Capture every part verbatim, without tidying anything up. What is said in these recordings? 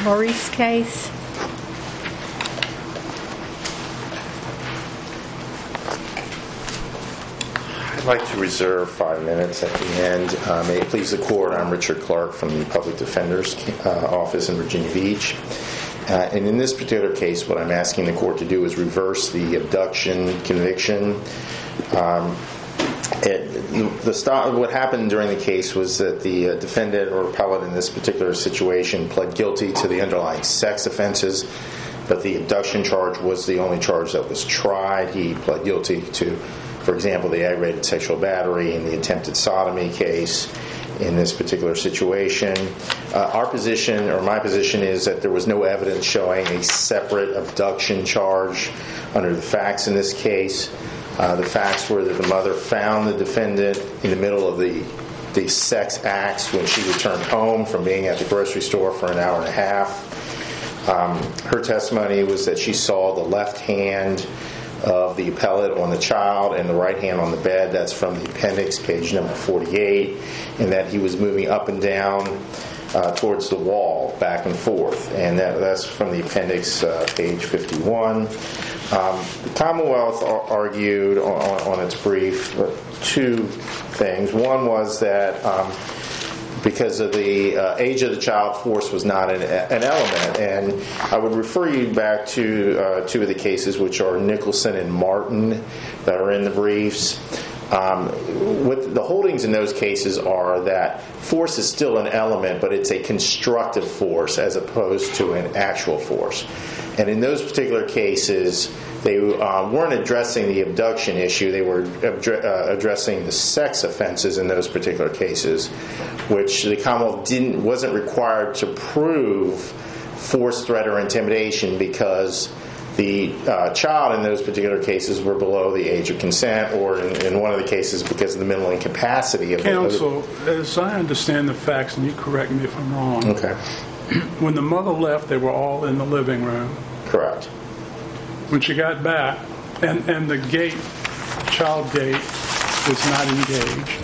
Maurice case? I'd like to reserve five minutes at the end. Uh, may it please the Court, I'm Richard Clark from the Public Defender's uh, Office in Virginia Beach. Uh, and in this particular case, what I'm asking the Court to do is reverse the abduction conviction. Um, it, the, the what happened during the case was that the uh, defendant or appellate in this particular situation pled guilty to the underlying sex offenses, but the abduction charge was the only charge that was tried. He pled guilty to, for example, the aggravated sexual battery and the attempted sodomy case in this particular situation. Uh, our position, or my position, is that there was no evidence showing a separate abduction charge under the facts in this case. Uh, the facts were that the mother found the defendant in the middle of the, the sex acts when she returned home from being at the grocery store for an hour and a half. Um, her testimony was that she saw the left hand of the appellate on the child and the right hand on the bed. That's from the appendix, page number forty-eight, and that he was moving up and down uh, towards the wall, back and forth. And that, that's from the appendix, uh, page fifty-one. Um, the Commonwealth ar- argued on, on its brief uh, two things. One was that um, because of the uh, age of the child, force was not an, an element. And I would refer you back to uh, two of the cases, which are Nicholson and Martin, that are in the briefs. Um, what the holdings in those cases are that force is still an element, but it's a constructive force as opposed to an actual force. And in those particular cases, they uh, weren't addressing the abduction issue. They were addre- uh, addressing the sex offenses in those particular cases, which the Commonwealth didn't wasn't required to prove force, threat, or intimidation because the uh, child in those particular cases were below the age of consent, or in, in one of the cases because of the mental incapacity of Counsel, the Counsel, as I understand the facts, and you correct me if I'm wrong. Okay. When the mother left, they were all in the living room. Correct. When she got back, and, and the gate, child gate, was not engaged.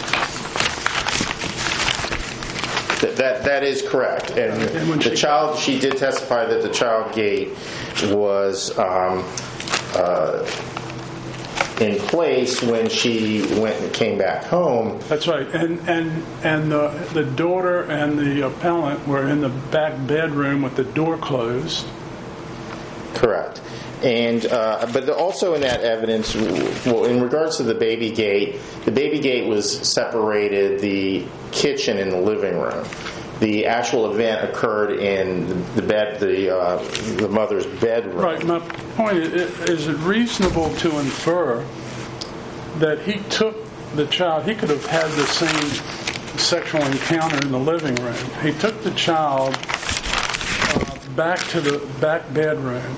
That, that that is correct. And, and when the she child, she did testify that the child gate was um, uh, in place when she went and came back home. That's right. And and and the the daughter and the appellant were in the back bedroom with the door closed. Correct. And uh, but the, also in that evidence, well, in regards to the baby gate, the baby gate was separated the kitchen and the living room. The actual event occurred in the bed, the uh, the mother's bedroom. Right. My point is: is it reasonable to infer that he took the child? He could have had the same sexual encounter in the living room. He took the child uh, back to the back bedroom,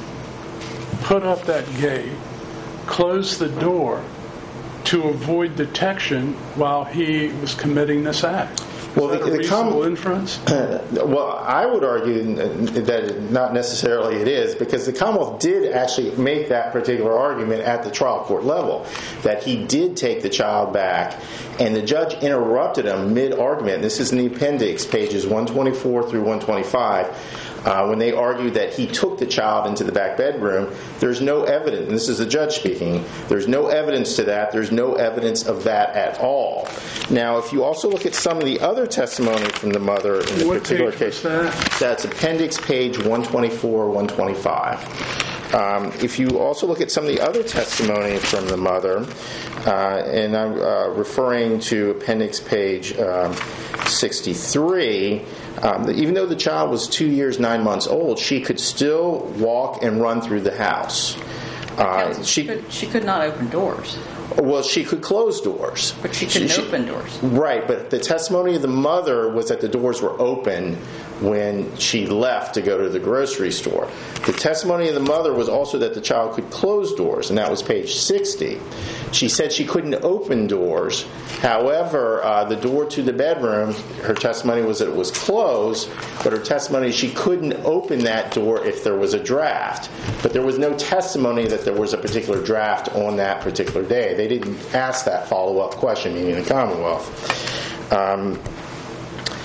put up that gate, closed the door to avoid detection while he was committing this act. Is well, that the, a the reasonable com- inference? Well, I would argue that not necessarily it is, because the Commonwealth did actually make that particular argument at the trial court level, that he did take the child back, and the judge interrupted him mid-argument. This is in the appendix, pages one twenty-four through one twenty-five. Uh, when they argued that he took the child into the back bedroom, there's no evidence, and this is the judge speaking, there's no evidence to that, there's no evidence of that at all. Now, if you also look at some of the other testimony from the mother in the What particular page case, was that? That's appendix page one twenty-four, one twenty-five. Um, if you also look at some of the other testimony from the mother, uh, and I'm uh, referring to appendix page um, sixty-three, um, even though the child was two years, nine months old, she could still walk and run through the house. Uh, she, she could, she could not open doors. Well, she could close doors. But she couldn't she, open doors. Right, but the testimony of the mother was that the doors were open when she left to go to the grocery store. The testimony of the mother was also that the child could close doors, and that was page sixty. She said she couldn't open doors. However, uh, the door to the bedroom, her testimony was that it was closed, but her testimony, she couldn't open that door if there was a draft. But there was no testimony that there was a particular draft on that particular day. They didn't ask that follow-up question, meaning the Commonwealth. Um,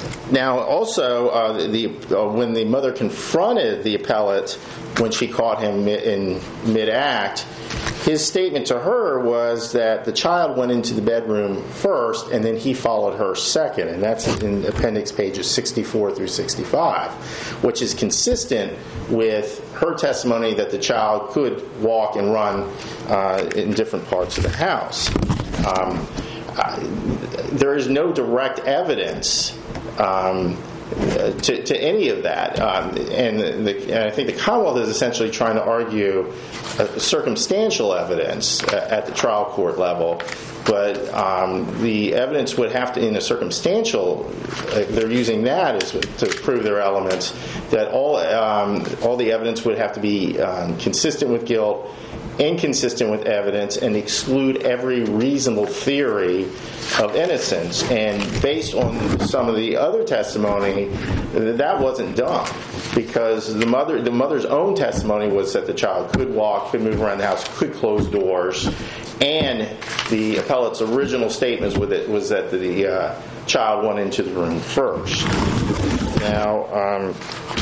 Now, also, uh, the uh, when the mother confronted the appellate when she caught him in mid-act, his statement to her was that the child went into the bedroom first and then he followed her second, and that's in appendix pages sixty-four through sixty-five, which is consistent with her testimony that the child could walk and run uh, in different parts of the house. Um, uh, there is no direct evidence Um, to, to any of that. Um, and, the, and I think the Commonwealth is essentially trying to argue uh, circumstantial evidence at the trial court level, but um, the evidence would have to, in a circumstantial, uh, they're using that as to prove their elements, that all, um, all the evidence would have to be um, consistent with guilt, inconsistent with evidence, and exclude every reasonable theory of innocence. And based on some of the other testimony, that wasn't done, because the mother, the mother's own testimony was that the child could walk, could move around the house, could close doors, and the appellate's original statement was that, was that the uh, child went into the room first. Now, um,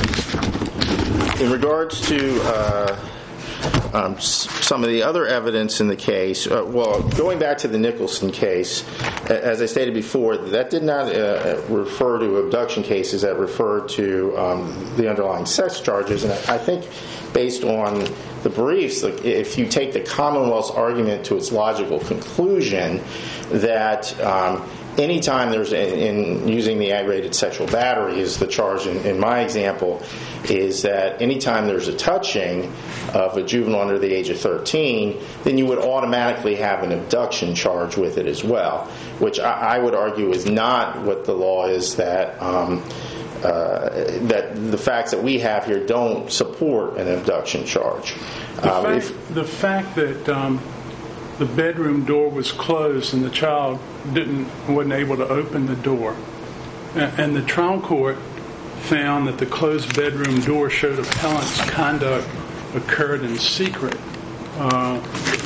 in regards to uh, Um, some of the other evidence in the case, uh, well, going back to the Nicholson case, as I stated before, that did not uh, refer to abduction cases, that referred to um, the underlying sex charges. And I think based on the briefs, if you take the Commonwealth's argument to its logical conclusion, that um, anytime there's, in using the aggravated sexual battery is the charge in, in my example, is that anytime there's a touching of a juvenile under the age of thirteen, then you would automatically have an abduction charge with it as well, which I, I would argue is not what the law is, that um, uh, that the facts that we have here don't support an abduction charge. The, um, fact, if, the fact that um, the bedroom door was closed and the child didn't wasn't able to open the door, and, and the trial court found that the closed bedroom door showed appellant's conduct occurred in secret. Uh,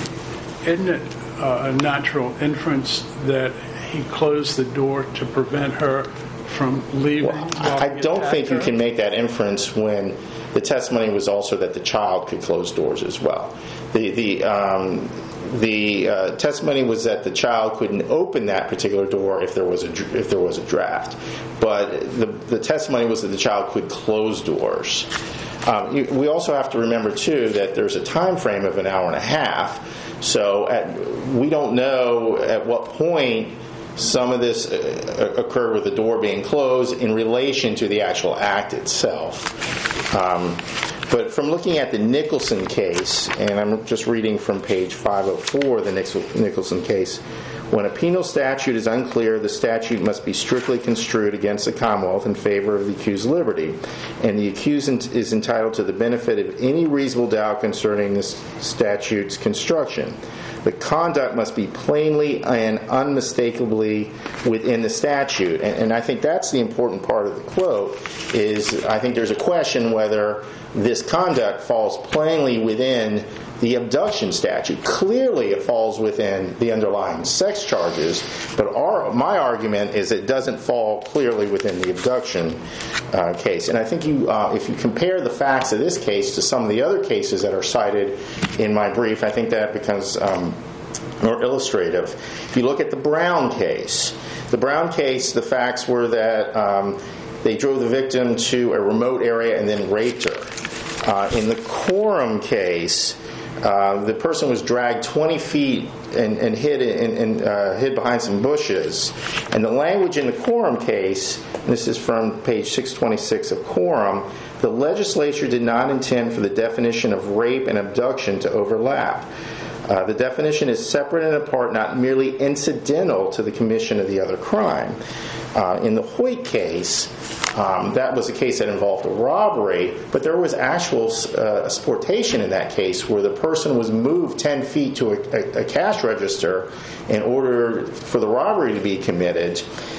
isn't it uh, a natural inference that he closed the door to prevent her from leaving? Well, I don't think you can make that inference when the testimony was also that the child could close doors as well. The the um, the uh, testimony was that the child couldn't open that particular door if there was a if there was a draft, but the the testimony was that the child could close doors. Um, you, we also have to remember too that there's a time frame of an hour and a half, so at, we don't know at what point some of this uh, occurred with the door being closed in relation to the actual act itself. Um, but from looking at the Nicholson case, and I'm just reading from page five oh four of the Nicholson case, when a penal statute is unclear, the statute must be strictly construed against the Commonwealth in favor of the accused's liberty, and the accused is entitled to the benefit of any reasonable doubt concerning this statute's construction. The conduct must be plainly and unmistakably within the statute. And, and I think that's the important part of the quote, is I think there's a question whether this conduct falls plainly within the abduction statute. Clearly it falls within the underlying sex charges, but our, my argument is it doesn't fall clearly within the abduction uh, case. And I think you, uh, if you compare the facts of this case to some of the other cases that are cited in my brief, I think that becomes um, more illustrative. If you look at the Brown case, the Brown case, the facts were that um, they drove the victim to a remote area and then raped her. Uh, in the Coram case, Uh, the person was dragged twenty feet and, and hid in, in, uh, hid behind some bushes. And the language in the Coram case, and this is from page six twenty-six of Coram, the legislature did not intend for the definition of rape and abduction to overlap. Uh, the definition is separate and apart, not merely incidental to the commission of the other crime. Uh, in the Hoyt case, um, that was a case that involved a robbery, but there was actual uh, sportation in that case where the person was moved ten feet to a, a, a cash register in order for the robbery to be committed.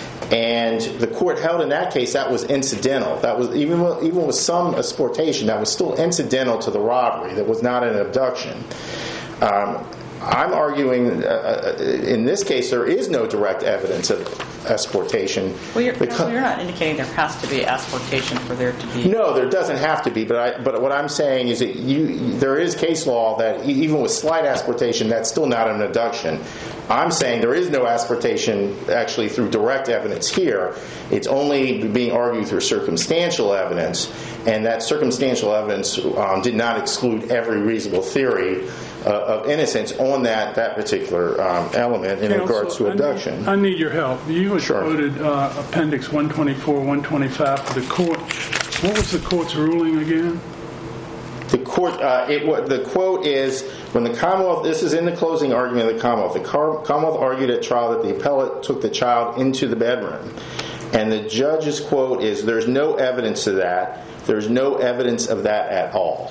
And the court held in that case that was incidental. That was even even with some sportation, that was still incidental to the robbery. That was not an abduction. Um, I'm arguing uh, in this case there is no direct evidence of asportation. Well, you're, Because- you're not indicating there has to be asportation for there to be... No, there doesn't have to be, but I, but what I'm saying is that you there is case law that even with slight asportation, that's still not an abduction. I'm saying there is no asportation actually through direct evidence here. It's only being argued through circumstantial evidence, and that circumstantial evidence um, did not exclude every reasonable theory uh, of innocence on that, that particular um, element in Counsel, regards to I need- abduction. I need your help. You had Sure. quoted uh, Appendix one twenty-four, one twenty-five for the court. What was the court's ruling again? The court, uh, it, what the quote is, when the Commonwealth, this is in the closing argument of the Commonwealth, the Car- Commonwealth argued at trial that the appellate took the child into the bedroom. And the judge's quote is, there's no evidence of that. There's no evidence of that at all.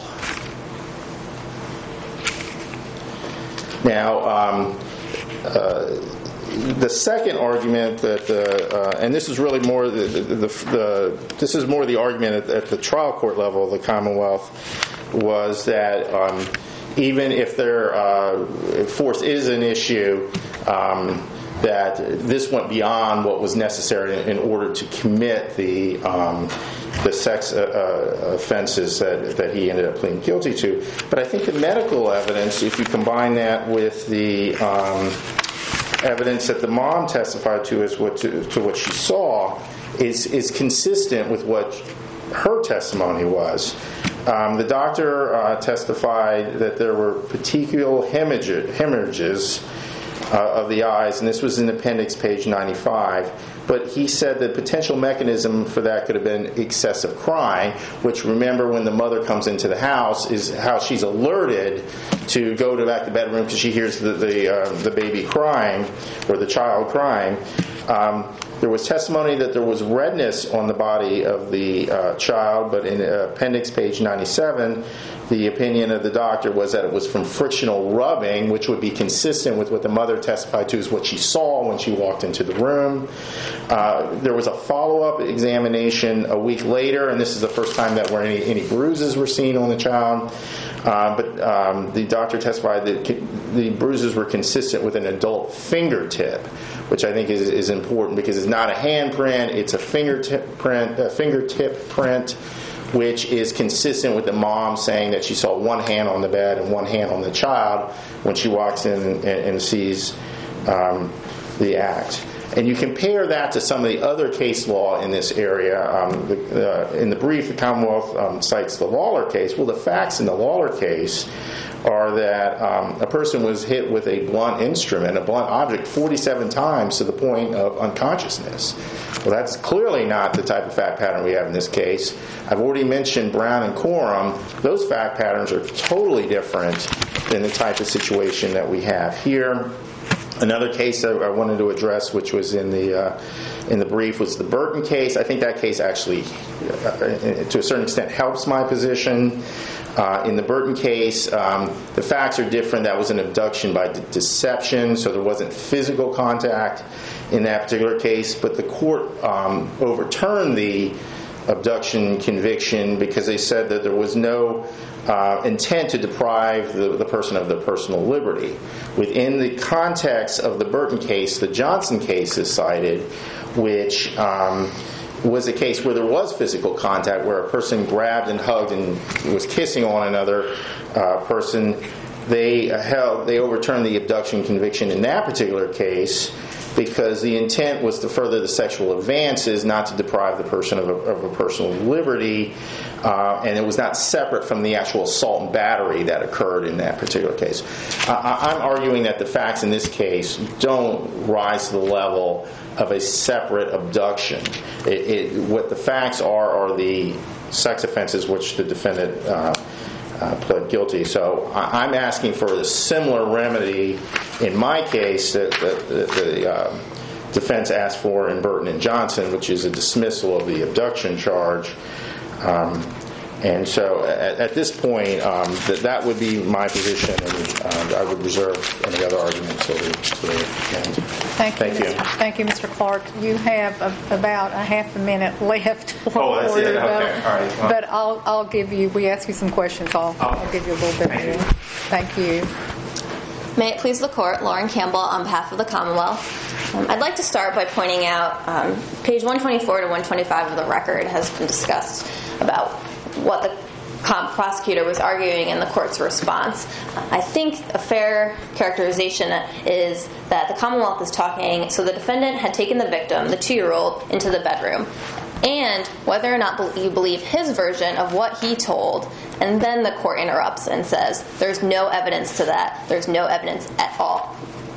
Now, um, uh, the second argument that, uh, uh, and this is really more the, the, the, the this is more the argument at, at the trial court level of the Commonwealth, was that um, even if their uh, force is an issue, um, that this went beyond what was necessary in order to commit the um, the sex uh, uh, offenses that, that he ended up pleading guilty to. But I think the medical evidence, if you combine that with the um, evidence that the mom testified to as what to, to what she saw, is is consistent with what her testimony was. Um, the doctor uh, testified that there were petechial hemorrhage, hemorrhages uh, of the eyes, and this was in appendix page ninety-five. But he said the potential mechanism for that could have been excessive crying, which, remember, when the mother comes into the house, is how she's alerted to go to back to the bedroom because she hears the the, uh, the baby crying or the child crying. Um, there was testimony that there was redness on the body of the uh, child, but in appendix page ninety-seven, the opinion of the doctor was that it was from frictional rubbing, which would be consistent with what the mother testified to as what she saw when she walked into the room. Uh, there was a follow-up examination a week later, and this is the first time that where any, any bruises were seen on the child. Uh, but um, the doctor testified that the bruises were consistent with an adult fingertip, which I think is, is important because it's not a handprint, it's a fingertip print, a fingertip print, which is consistent with the mom saying that she saw one hand on the bed and one hand on the child when she walks in and, and sees um, the act. And you compare that to some of the other case law in this area. Um, the, uh, in the brief, the Commonwealth um, cites the Lawler case. Well, the facts in the Lawler case are that um, a person was hit with a blunt instrument, a blunt object, forty-seven times to the point of unconsciousness. Well, that's clearly not the type of fact pattern we have in this case. I've already mentioned Brown and Coram. Those fact patterns are totally different than the type of situation that we have here. Another case that I wanted to address, which was in the uh, in the brief, was the Burton case. I think that case actually, uh, to a certain extent, helps my position. Uh, in the Burton case, um, the facts are different. That was an abduction by de- deception, so there wasn't physical contact in that particular case. But the court um, overturned the abduction conviction because they said that there was no uh, intent to deprive the, the person of their personal liberty. Within the context of the Burton case, the Johnson case is cited, which um, was a case where there was physical contact, where a person grabbed and hugged and was kissing on another uh, person. They held, they overturned the abduction conviction in that particular case because the intent was to further the sexual advances, not to deprive the person of a, of a personal liberty, uh, and it was not separate from the actual assault and battery that occurred in that particular case. Uh, I'm arguing that the facts in this case don't rise to the level of a separate abduction. It, it, what the facts are are the sex offenses which the defendant uh, Uh, pled guilty. So I, I'm asking for a similar remedy in my case that, that, that the uh, defense asked for in Burton and Johnson, which is a dismissal of the abduction charge. Um, and so at, at this point, um, that that would be my position, and um, I would reserve any other arguments to the end. Thank you. Thank you. Mister Thank you, Mister Clark. You have a, about a half a minute left. Oh, that's it. Okay. All About, right. Well. But I'll I'll give you. We ask you some questions. I'll Oh. I'll give you a little bit Thank you. more. Thank you. May it please the Court, Lauren Campbell on behalf of the Commonwealth. Um, I'd like to start by pointing out um, page one twenty-four to one twenty-five of the record has been discussed about what the prosecutor was arguing in the court's response. I think a fair characterization is that the Commonwealth is talking, so the defendant had taken the victim, the two-year-old, into the bedroom, and whether or not you believe his version of what he told, and then the court interrupts and says, there's no evidence to that, there's no evidence at all,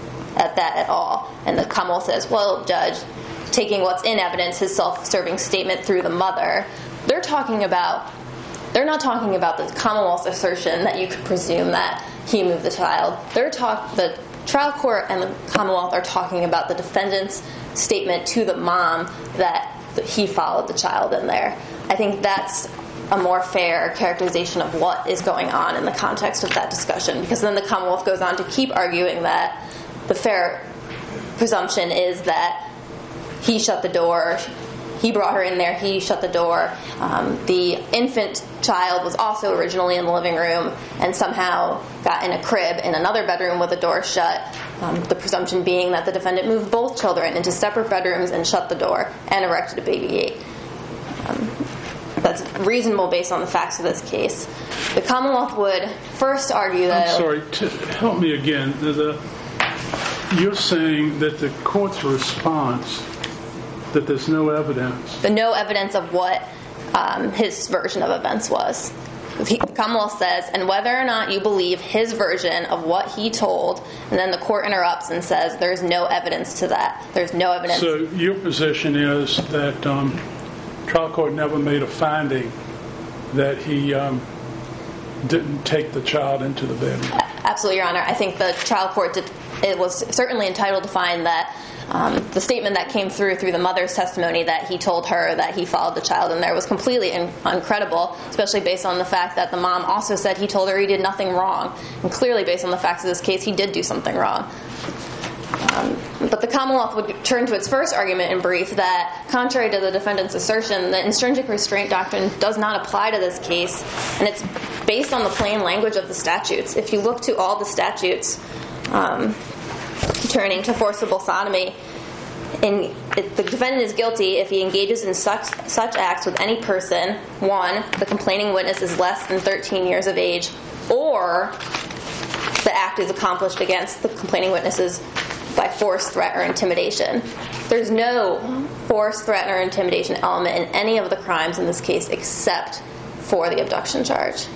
at that at all. And the Commonwealth says, well, Judge, taking what's in evidence, his self-serving statement through the mother, they're talking about They're not talking about the Commonwealth's assertion that you could presume that he moved the child. They're talk the trial court and the Commonwealth are talking about the defendant's statement to the mom that he followed the child in there. I think that's a more fair characterization of what is going on in the context of that discussion, because then the Commonwealth goes on to keep arguing that the fair presumption is that he shut the door. He brought her in there. He shut the door. Um, the infant child was also originally in the living room and somehow got in a crib in another bedroom with the door shut. Um, the presumption being that the defendant moved both children into separate bedrooms and shut the door and erected a baby gate. Um, that's reasonable based on the facts of this case. The Commonwealth would first argue that... I'm sorry, to help me again. The, the, you're saying that the court's response, that there's no evidence. The no evidence of what um, his version of events was. The Commonwealth says, and whether or not you believe his version of what he told, and then the court interrupts and says there's no evidence to that. There's no evidence. So your position is that um, trial court never made a finding that he um, didn't take the child into the bedroom? Absolutely, Your Honor. I think the trial court did, it was certainly entitled to find that Um, the statement that came through through the mother's testimony that he told her that he followed the child in there was completely in- incredible, especially based on the fact that the mom also said he told her he did nothing wrong. And clearly, based on the facts of this case, he did do something wrong. Um, but the Commonwealth would turn to its first argument in brief that, contrary to the defendant's assertion, the intrinsic restraint doctrine does not apply to this case, and it's based on the plain language of the statutes. If you look to all the statutes, um, turning to forcible sodomy, and the defendant is guilty if he engages in such such acts with any person. One, the complaining witness is less than thirteen years of age, or the act is accomplished against the complaining witnesses by force, threat, or intimidation. There's no force, threat, or intimidation element in any of the crimes in this case except for the abduction charge.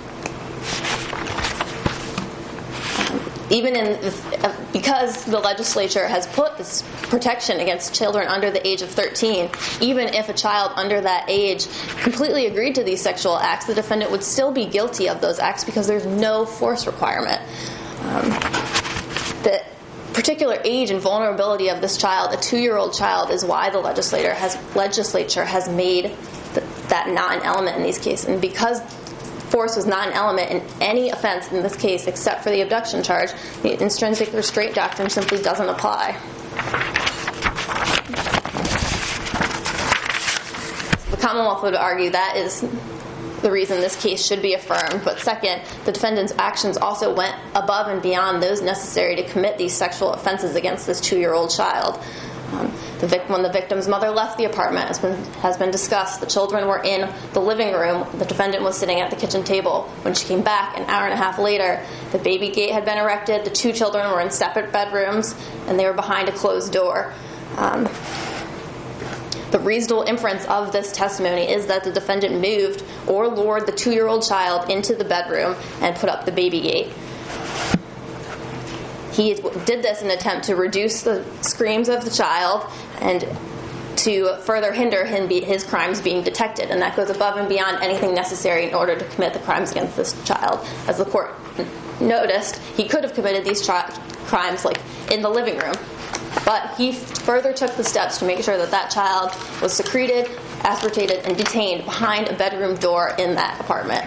Even in because the legislature has put this protection against children under the age of thirteen, even if a child under that age completely agreed to these sexual acts, the defendant would still be guilty of those acts because there's no force requirement. Um, the particular age and vulnerability of this child, a two-year-old child, is why the legislator has legislature has made th- that not an element in these cases. And because force was not an element in any offense in this case except for the abduction charge, the intrinsic restraint doctrine simply doesn't apply. The Commonwealth would argue that is the reason this case should be affirmed. But second, the defendant's actions also went above and beyond those necessary to commit these sexual offenses against this two-year-old child. Um, the vic- when the victim's mother left the apartment, has been, has been discussed, the children were in the living room. The defendant was sitting at the kitchen table. When she came back an hour and a half later, the baby gate had been erected, the two children were in separate bedrooms, and they were behind a closed door. Um, the reasonable inference of this testimony is that the defendant moved or lured the two-year-old child into the bedroom and put up the baby gate. He did this in an attempt to reduce the screams of the child and to further hinder him be, his crimes being detected, and that goes above and beyond anything necessary in order to commit the crimes against this child. As the court noticed, he could have committed these tri- crimes like in the living room, but he further took the steps to make sure that that child was secreted, aspirated, and detained behind a bedroom door in that apartment.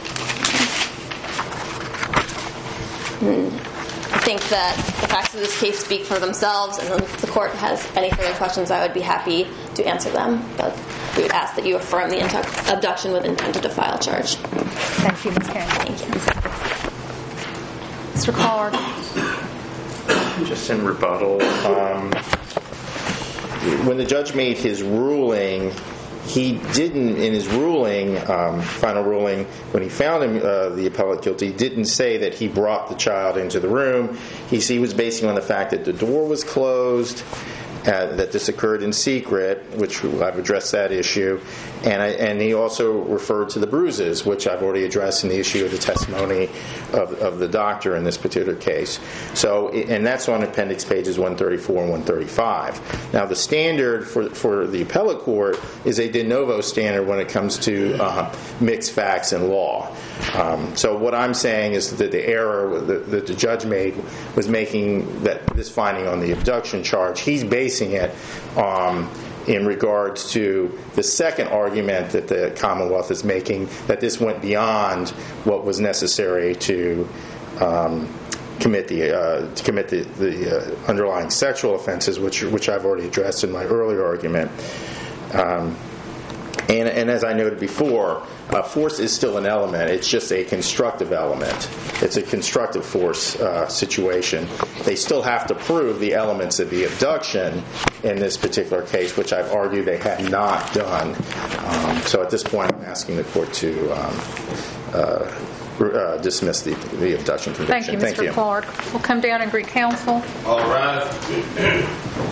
Hmm. I think that the facts of this case speak for themselves, and if the court has any further questions, I would be happy to answer them. But we would ask that you affirm the intu- abduction with intent to defile charge. Thank you, Miz Karen. Thank you. Mister Clark. Just in rebuttal, um, when the judge made his ruling, he didn't, in his ruling, um, final ruling, when he found him, uh, the appellate guilty, didn't say that he brought the child into the room. He, he was basing on the fact that the door was closed, uh, that this occurred in secret, which I've addressed that issue, and I, and he also referred to the bruises, which I've already addressed in the issue of the testimony of, of the doctor in this particular case. So, and that's on appendix pages one thirty-four and one thirty-five. Now, the standard for for the appellate court is a de novo standard when it comes to uh, mixed facts and law. Um, so, what I'm saying is that the error that, that the judge made was making that this finding on the abduction charge. He's basing it um, in regards to the second argument that the Commonwealth is making, that this went beyond what was necessary to um, commit the uh, to commit the, the uh, underlying sexual offenses, which which I've already addressed in my earlier argument. Um, and, and as I noted before, uh, force is still an element. It's just a constructive element. It's a constructive force uh, situation. They still have to prove the elements of the abduction in this particular case, which I've argued they had not done. Um, so at this point, I'm asking the court to um, uh, uh, dismiss the, the abduction conviction. Thank you, Mister Clark. We'll come down and greet counsel. All right.